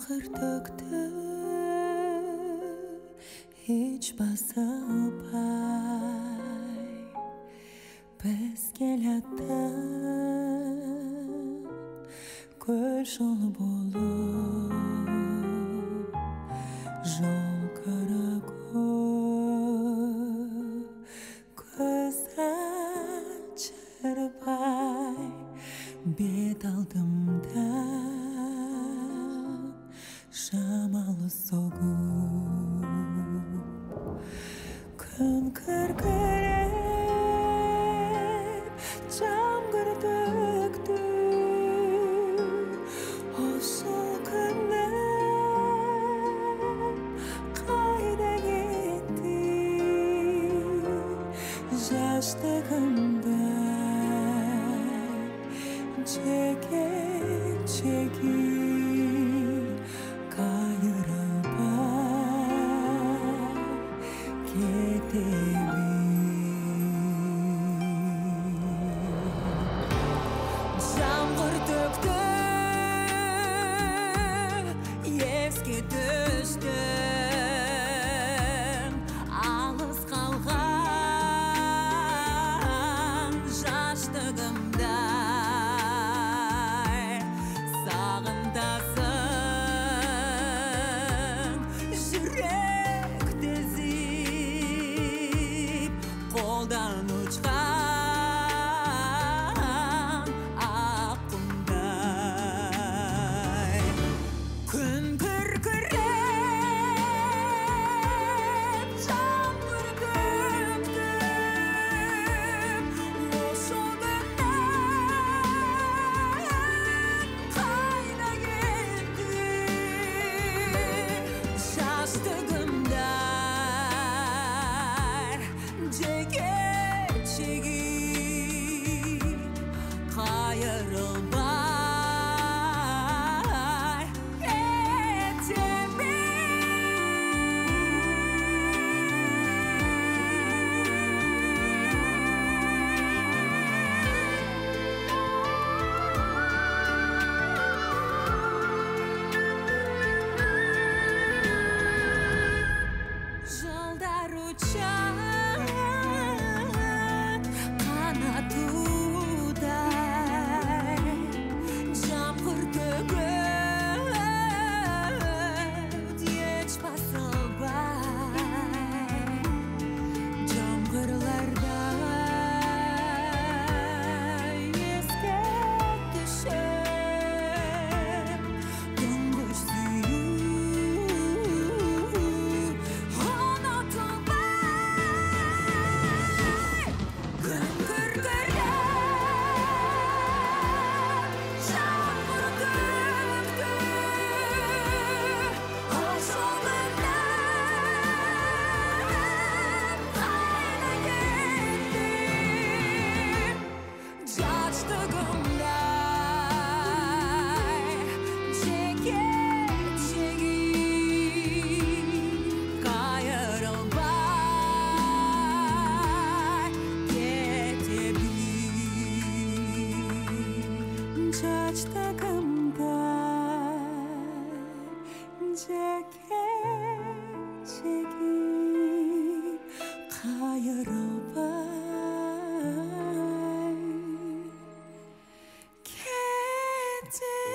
Жаңғыр төкті еш басылмай, біз келаттық көл жолы болып, жол көз ашырмай бет алдымда шамалы соғып, күн күркіреп жаңбыр төкті. Осы күнім қайда кетті? Жастығымда жеке-жеке жаңғыр төкті еске түстім, алыс қалған жастығымдай сағындасың жүрек тезіп қолдан ұшқан аққудай. Күн күркіреп жаңбыр төкті, осы күнім қайда кетті? Жастығымдай жеке-жеке қайырылмай кетемін. Жылдар ұшар қанат удай, жаңбыр төгіп еш басылмай, жаңбырларда еске түсер тұңғыш сүю ұнатылмай. Күн күркіреп жаңбыр төкті, осы күнім қайда кетті? Жастығымдай жеке-жеке қайырылмай кетемін. Жастығымдай жеке-жеке қайырылмай кетемін.